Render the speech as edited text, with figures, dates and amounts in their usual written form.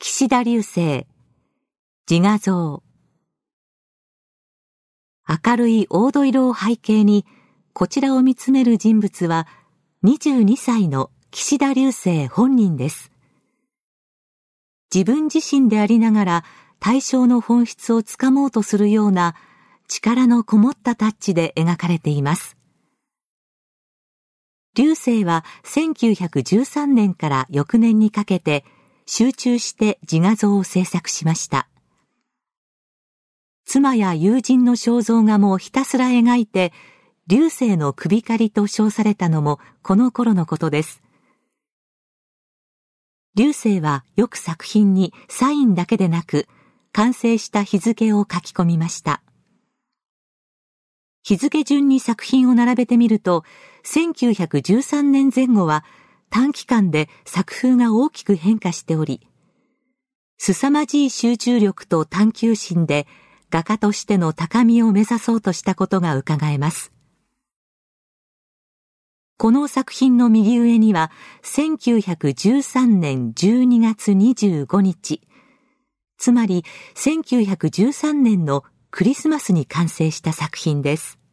岸田流星。自画像。明るい黄土色を背景に、こちらを見つめる人物は、22歳の岸田流星本人です。自分自身でありながら、対象の本質をつかもうとするような、力のこもったタッチで描かれています。流星は1913年から翌年にかけて集中して自画像を制作しました。妻や友人の肖像画もひたすら描いて、流星の首刈りと称されたのもこの頃のことです。流星はよく作品にサインだけでなく、完成した日付を書き込みました。日付順に作品を並べてみると、1913年前後は短期間で作風が大きく変化しており、凄まじい集中力と探求心で画家としての高みを目指そうとしたことが伺えます。この作品の右上には、1913年12月25日、つまり1913年のクリスマスに完成した作品です。